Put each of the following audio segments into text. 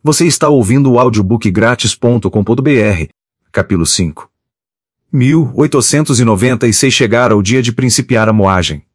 Você está ouvindo o audiobookgratis.com.br, capítulo 5. 1896 chegara o dia de principiar a moagem.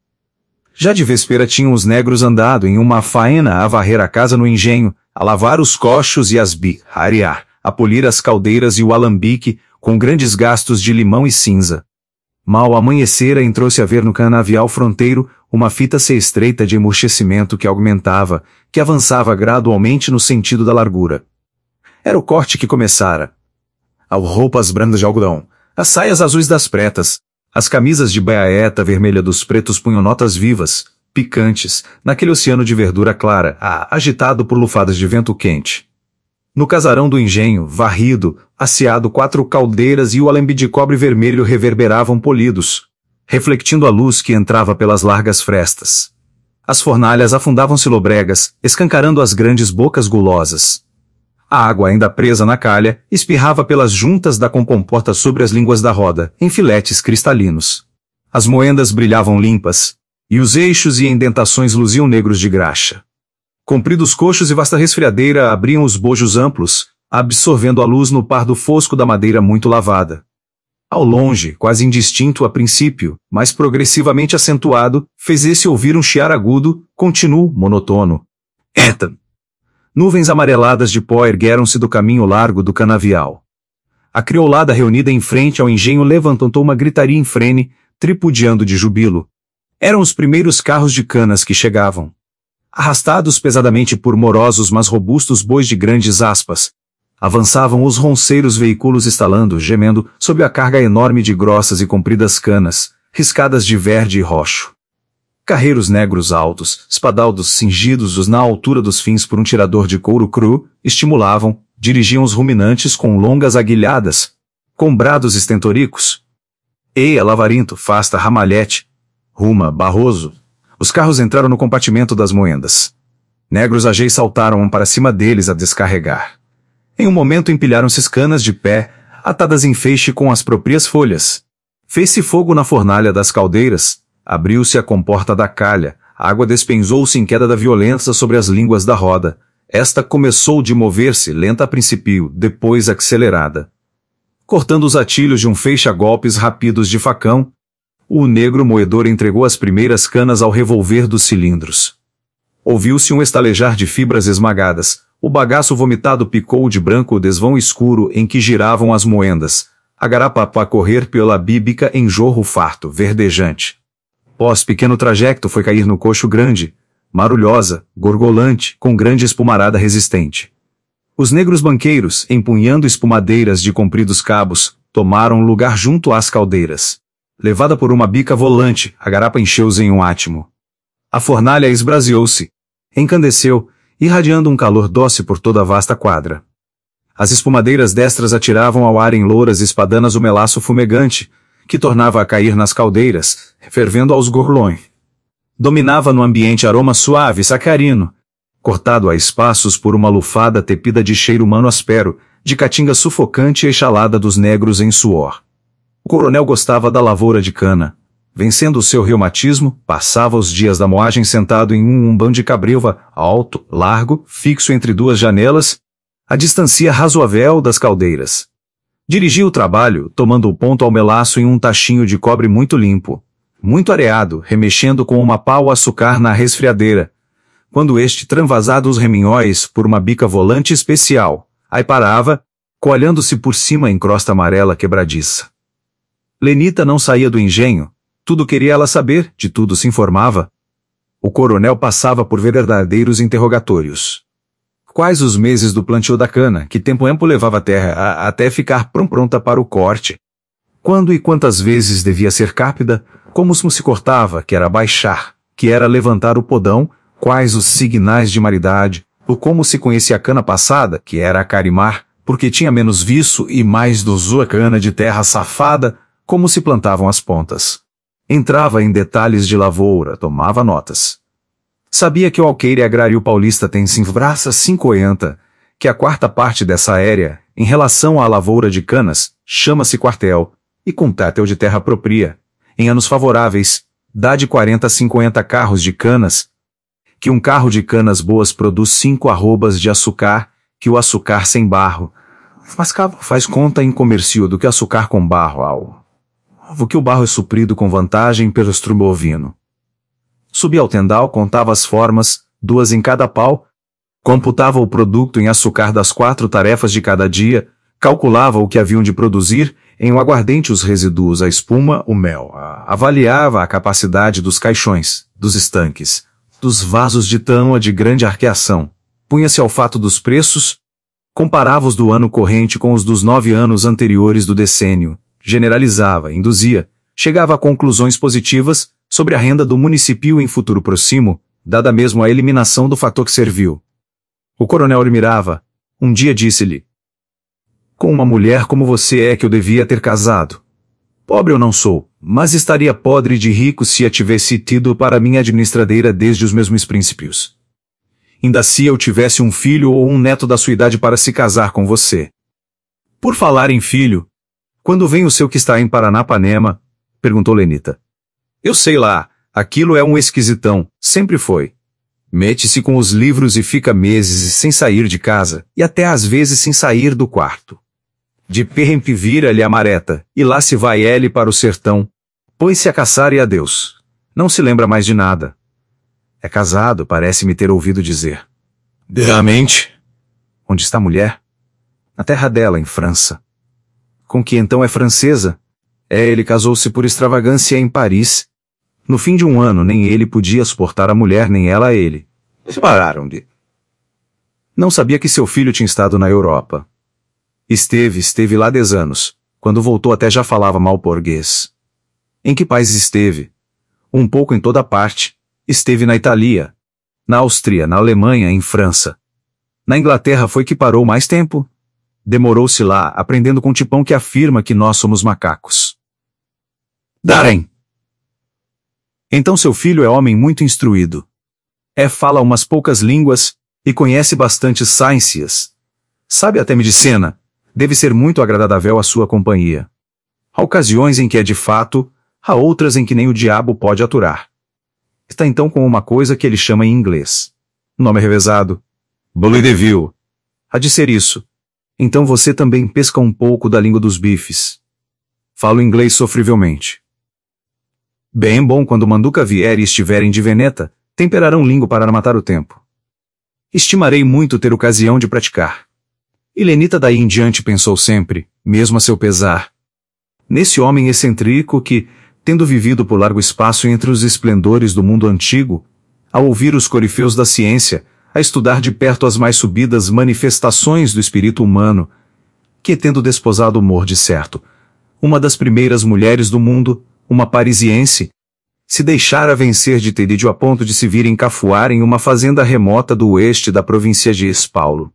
Já de véspera tinham os negros andado em uma faena a varrer a casa no engenho, a lavar os cochos e as arear, a polir as caldeiras e o alambique, com grandes gastos de limão e cinza. Mal amanhecera, entrou-se a ver no canavial fronteiro uma fita se estreita de emurchecimento que aumentava, que avançava gradualmente no sentido da largura. Era o corte que começara. As roupas brancas de algodão, as saias azuis das pretas, as camisas de baeta vermelha dos pretos punham notas vivas, picantes, naquele oceano de verdura clara, agitado por lufadas de vento quente. No casarão do engenho, varrido, asseado 4 caldeiras e o alambi de cobre vermelho reverberavam polidos, refletindo a luz que entrava pelas largas frestas. As fornalhas afundavam-se lobregas, escancarando as grandes bocas gulosas. A água ainda presa na calha, espirrava pelas juntas da comporta sobre as línguas da roda, em filetes cristalinos. As moendas brilhavam limpas, e os eixos e indentações luziam negros de graxa. Compridos coxos e vasta resfriadeira abriam os bojos amplos, absorvendo a luz no pardo fosco da madeira muito lavada. Ao longe, quase indistinto a princípio, mas progressivamente acentuado, fez-se ouvir um chiar agudo, contínuo, monotono. Eta! Nuvens amareladas de pó ergueram-se do caminho largo do canavial. A criolada reunida em frente ao engenho levantou uma gritaria em frene, tripudiando de jubilo. Eram os primeiros carros de canas que chegavam. Arrastados pesadamente por morosos mas robustos bois de grandes aspas, avançavam os ronceiros veículos estalando, gemendo, sob a carga enorme de grossas e compridas canas, riscadas de verde e roxo. Carreiros negros altos, espadaldos cingidos na altura dos fins por um tirador de couro cru, estimulavam, dirigiam os ruminantes com longas aguilhadas, com brados estentoricos. Eia, Lavarinto, Fasta, Ramalhete, Ruma, Barroso. Os carros entraram no compartimento das moendas. Negros ageis saltaram para cima deles a descarregar. Em um momento empilharam-se canas de pé, atadas em feixe com as próprias folhas. Fez-se fogo na fornalha das caldeiras, abriu-se a comporta da calha, a água despenzou-se em queda da violência sobre as línguas da roda. Esta começou de mover-se, lenta a princípio, depois acelerada. Cortando os atilhos de um feixe a golpes rápidos de facão, o negro moedor entregou as primeiras canas ao revolver dos cilindros. Ouviu-se um estalejar de fibras esmagadas, o bagaço vomitado picou de branco o desvão escuro em que giravam as moendas, a garapa a correr pela bíbica em jorro farto, verdejante. Pós pequeno trajecto foi cair no coxo grande, marulhosa, gorgolante, com grande espumarada resistente. Os negros banqueiros, empunhando espumadeiras de compridos cabos, tomaram lugar junto às caldeiras. Levada por uma bica volante, a garapa encheu-se em um átimo. A fornalha esbraseou-se, encandeceu, irradiando um calor doce por toda a vasta quadra. As espumadeiras destras atiravam ao ar em louras espadanas o melaço fumegante, que tornava a cair nas caldeiras, fervendo aos gorlões. Dominava no ambiente aroma suave e sacarino, cortado a espaços por uma lufada tepida de cheiro humano áspero, de caatinga sufocante e exalada dos negros em suor. O coronel gostava da lavoura de cana. Vencendo o seu reumatismo, passava os dias da moagem sentado em um umbão de cabrilva, alto, largo, fixo entre 2 janelas, a distância razoável das caldeiras. Dirigia o trabalho, tomando o ponto ao melaço em um tachinho de cobre muito limpo, muito areado, remexendo com uma pau açucar na resfriadeira, quando este transvasado os reminhóis por uma bica volante especial, aí parava, coalhando-se por cima em crosta amarela quebradiça. Lenita não saía do engenho, tudo queria ela saber, de tudo se informava. O coronel passava por verdadeiros interrogatórios. Quais os meses do plantio da cana, que tempo levava a terra até ficar pronta para o corte? Quando e quantas vezes devia ser cápida? Como se cortava, que era baixar, que era levantar o podão? Quais os signais de maridade? Ou como se conhecia a cana passada, que era acarimar, porque tinha menos viço e mais dosou a cana de terra safada, como se plantavam as pontas. Entrava em detalhes de lavoura, tomava notas. Sabia que o alqueire agrário paulista tem 50, que a 4ª parte dessa área, em relação à lavoura de canas, chama-se quartel, e contátel de terra própria. Em anos favoráveis, dá de 40 a 50 carros de canas, que um carro de canas boas produz 5 arrobas de açúcar, que o açucar sem barro. Mas cabo faz conta em comércio do que açucar com barro ao que o barro é suprido com vantagem pelo estrume bovino. Subia ao tendal, contava as formas, 2 em cada pau, computava o produto em açucar das 4 tarefas de cada dia, calculava o que haviam de produzir, em um aguardente os resíduos, a espuma, o mel, avaliava a capacidade dos caixões, dos estanques, dos vasos de tâmua de grande arqueação, punha-se ao fato dos preços, comparava os do ano corrente com os dos 9 anos anteriores do decênio, generalizava, induzia, chegava a conclusões positivas sobre a renda do município em futuro próximo, dada mesmo a eliminação do fator que serviu. O coronel lhe mirava. Um dia disse-lhe: com uma mulher como você é que eu devia ter casado. Pobre eu não sou, mas estaria podre de rico se a tivesse tido para minha administradeira desde os mesmos princípios. Ainda se eu tivesse um filho ou um neto da sua idade para se casar com você. Por falar em filho, quando vem o seu que está em Paranapanema? Perguntou Lenita. Eu sei lá, aquilo é um esquisitão, sempre foi. Mete-se com os livros e fica meses sem sair de casa, e até às vezes sem sair do quarto. De perrempe vira-lhe a mareta, e lá se vai ele para o sertão. Põe-se a caçar e adeus. Não se lembra mais de nada. É casado, parece-me ter ouvido dizer. Realmente? Onde está a mulher? Na terra dela, em França. Com que então é francesa? Ele casou-se por extravagância em Paris. No fim de um ano, nem ele podia suportar a mulher, nem ela a ele. Se pararam de... Não sabia que seu filho tinha estado na Europa. Esteve lá 10 anos. Quando voltou até já falava mal português. Em que país esteve? Um pouco em toda parte. Esteve na Itália, na Áustria, na Alemanha, em França. Na Inglaterra foi que parou mais tempo. Demorou-se lá, aprendendo com o tipão que afirma que nós somos macacos. Darem! Então seu filho é homem muito instruído. Fala umas poucas línguas, e conhece bastantes ciências. Sabe até medicina. Deve ser muito agradável a sua companhia. Há ocasiões em que é de fato, há outras em que nem o diabo pode aturar. Está então com uma coisa que ele chama em inglês. O nome é revezado. Bully Devil. Há de ser isso. Então você também pesca um pouco da língua dos bifes. Falo inglês sofrivelmente. Bem bom quando Manduca vier e estiverem de Veneta, temperarão língua para matar o tempo. Estimarei muito ter ocasião de praticar. E Lenita daí em diante pensou sempre, mesmo a seu pesar, nesse homem excêntrico que, tendo vivido por largo espaço entre os esplendores do mundo antigo, a ouvir os corifeus da ciência, a estudar de perto as mais subidas manifestações do espírito humano, que tendo desposado Mor de certo, uma das primeiras mulheres do mundo, uma parisiense, se deixara vencer de terídio a ponto de se vir encafuar em uma fazenda remota do oeste da província de Espaulo.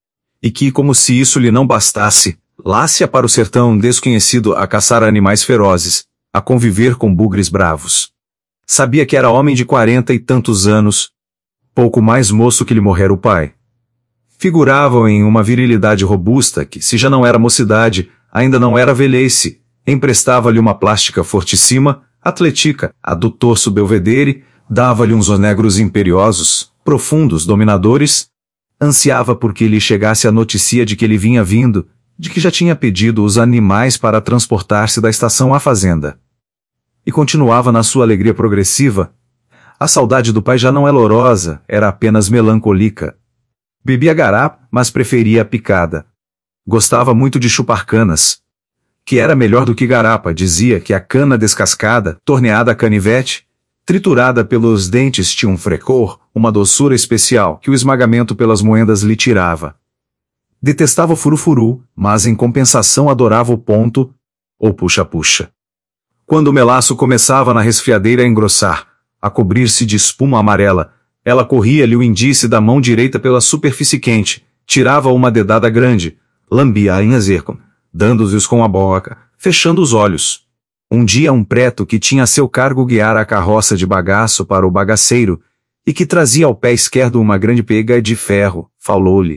E que, como se isso lhe não bastasse, lá-se-a para o sertão desconhecido a caçar animais ferozes, a conviver com bugres bravos. Sabia que era homem de 40 e tantos anos, pouco mais moço que lhe morrera o pai. Figuravam em uma virilidade robusta que, se já não era mocidade, ainda não era velhice, emprestava-lhe uma plástica fortíssima, atletica, a do torso belvedere, dava-lhe uns onegros imperiosos, profundos, dominadores, ansiava por que lhe chegasse a notícia de que ele vinha vindo, de que já tinha pedido os animais para transportar-se da estação à fazenda. E continuava na sua alegria progressiva. A saudade do pai já não é lorosa, era apenas melancólica. Bebia garapa, mas preferia a picada. Gostava muito de chupar canas, que era melhor do que garapa, dizia que a cana descascada, torneada a canivete, triturada pelos dentes tinha um frescor, uma doçura especial que o esmagamento pelas moendas lhe tirava. Detestava o furufuru, mas em compensação adorava o ponto, ou puxa-puxa. Quando o melaço começava na resfriadeira a engrossar, a cobrir-se de espuma amarela, ela corria-lhe o índice da mão direita pela superfície quente, tirava uma dedada grande, lambia-a em azerco, dando-os com a boca, fechando os olhos. Um dia um preto que tinha a seu cargo guiar a carroça de bagaço para o bagaceiro, e que trazia ao pé esquerdo uma grande pega de ferro, falou-lhe.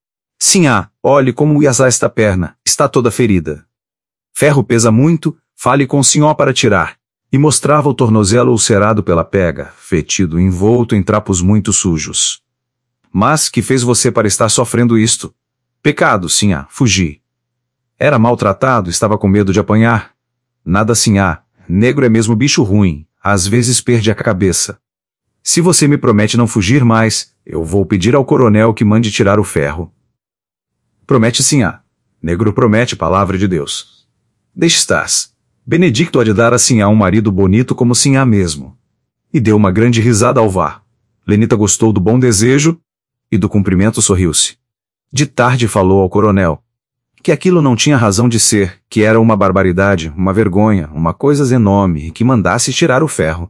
Sinhá, olhe como iasá esta perna, está toda ferida. Ferro pesa muito, fale com o senhor para tirar. E mostrava o tornozelo ulcerado pela pega, fetido, envolto em trapos muito sujos. Mas que fez você para estar sofrendo isto? Pecado, sinhá, fugi. Era maltratado, estava com medo de apanhar? Nada, sinhá, negro é mesmo bicho ruim, às vezes perde a cabeça. Se você me promete não fugir mais, eu vou pedir ao coronel que mande tirar o ferro. Promete, sinhá. Negro promete, palavra de Deus. Deixe estar. Benedicto há de dar a sinhá um marido bonito como sinhá mesmo. E deu uma grande risada ao vá. Lenita gostou do bom desejo e do cumprimento sorriu-se. De tarde falou ao coronel que aquilo não tinha razão de ser, que era uma barbaridade, uma vergonha, uma coisa zenome e que mandasse tirar o ferro.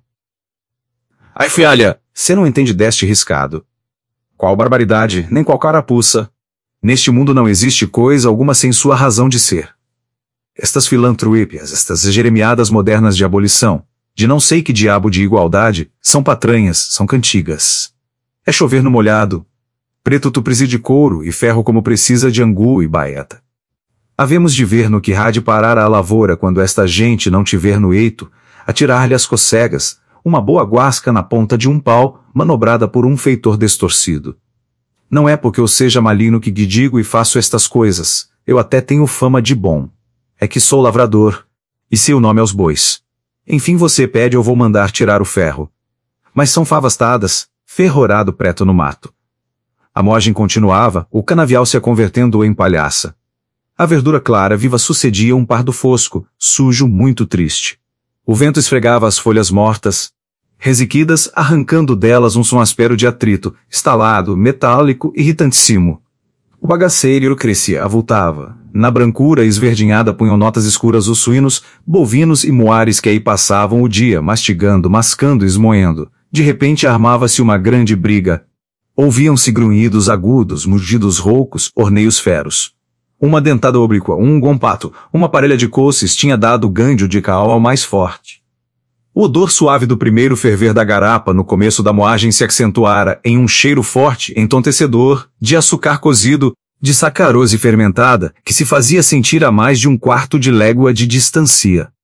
Ai, filha, cê não entende deste riscado. Qual barbaridade, nem qual carapuça. Neste mundo não existe coisa alguma sem sua razão de ser. Estas filantropias, estas jeremiadas modernas de abolição, de não sei que diabo de igualdade, são patranhas, são cantigas. É chover no molhado. Preto tu precisa de couro e ferro como precisa de angu e baeta. Havemos de ver no que há de parar a lavoura quando esta gente não tiver no eito, atirar-lhe as cocegas, uma boa guasca na ponta de um pau, manobrada por um feitor destorcido. Não é porque eu seja maligno que digo e faço estas coisas, eu até tenho fama de bom. É que sou lavrador, e sei o nome aos bois. Enfim você pede eu vou mandar tirar o ferro. Mas são favas tadas, ferrorado preto no mato. A moagem continuava, o canavial se convertendo em palhaça. A verdura clara viva sucedia um pardo fosco, sujo, muito triste. O vento esfregava as folhas mortas, resiquidas, arrancando delas um som áspero de atrito, estalado, metálico, irritantíssimo. O bagaceiro crescia, avultava. Na brancura esverdinhada punham notas escuras os suínos, bovinos e moares que aí passavam o dia, mastigando, mascando e esmoendo. De repente armava-se uma grande briga. Ouviam-se grunhidos agudos, mugidos roucos, orneios feros. Uma dentada oblíqua, um gompato, uma parelha de coces tinha dado gândio de cal ao mais forte. O odor suave do primeiro ferver da garapa no começo da moagem se acentuara em um cheiro forte, entontecedor, de açúcar cozido, de sacarose fermentada, que se fazia sentir a mais de um quarto de légua de distância.